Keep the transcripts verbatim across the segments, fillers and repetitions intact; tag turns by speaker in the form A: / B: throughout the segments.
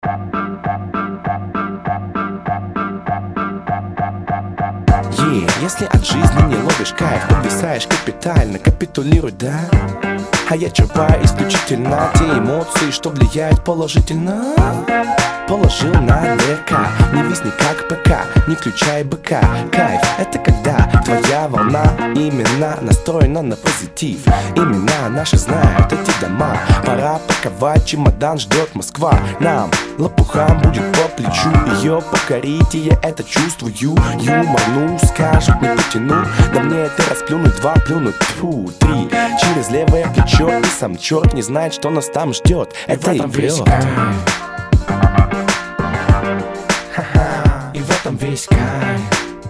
A: Yeah, если от жизни не ловишь кайф, подвисаешь капитально, капитулируй, да? А я черпаю исключительно те эмоции, что влияют положительно. Положил на ДК, не висни как ПК, не включай БК. Кайф — это когда твоя волна именно настроена на позитив. Имена наши знают эти дома. Пора паковать чемодан, ждет Москва. Нам, лопухам, будет по плечу ее покорить, и я это чувствую. Юмор, ну, скажут, не потяну. Да мне это расплюнуть, два плюнуть, тьфу, три. Через левое плечо, и сам черт не знает, что нас там ждет. Это и вперед. И в этом весь кайф.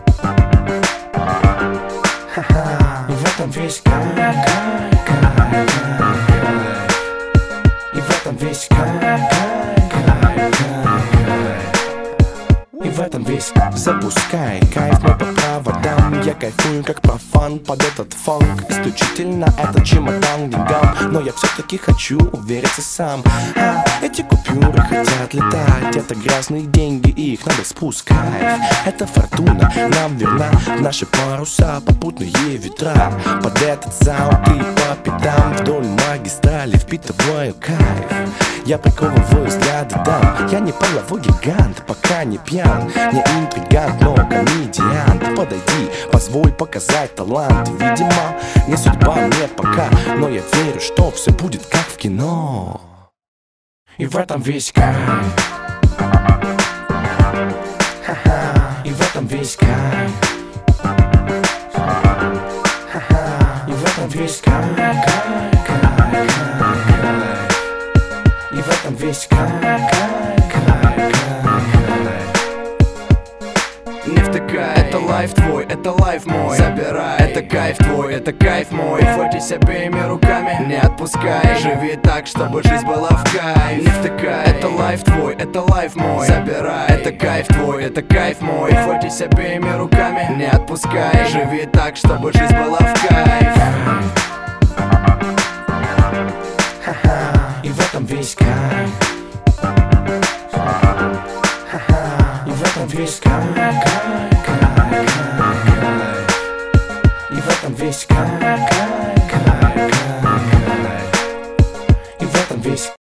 A: И в этом весь кайф, кайф, кайф, кайф. И в этом весь кайф, кайф, кайф, кайф. И в этом весь. Запускай кайф мой по проводам. Я кайфую как профан под этот фанк. Исключительно это чемодан деньгам. Но я все-таки хочу увериться сам. А, эти купюры хотят летать. Это грязные деньги, их надо спускать. Это фортуна нам верна. Наши паруса, попутные ветра. Под этот саунд и по пятам вдоль магистрали впитываю кайф. Я приковываю взгляды дам. Я не половой гигант, пока не пьян. Не интригант, но комедиант. Подойди, позволь показать талант. Видимо, не судьба мне пока, но я верю, что все будет как в кино. И в этом весь кайф. И в этом весь кайф. И в этом весь кайф, кайф, кайф, кайф. И в этом весь кайф, кайф, кайф, кайф.
B: Не втыкай, это лайф твой, это лайф мой. Забирай, это кайф твой, это кайф мой. Хватись обеими руками, не отпускай. Живи так, чтобы жизнь была в кайф. Не втыкай, это лайф твой, это лайф мой. Забирай, это кайф твой, это кайф мой. Хватись обеими руками, не отпускай. Живи так, чтобы жизнь была в кайф.
A: И в этом весь кайф. И в этом весь кайф, кайф, кайф, кайф. И в этом весь кайф, кайф.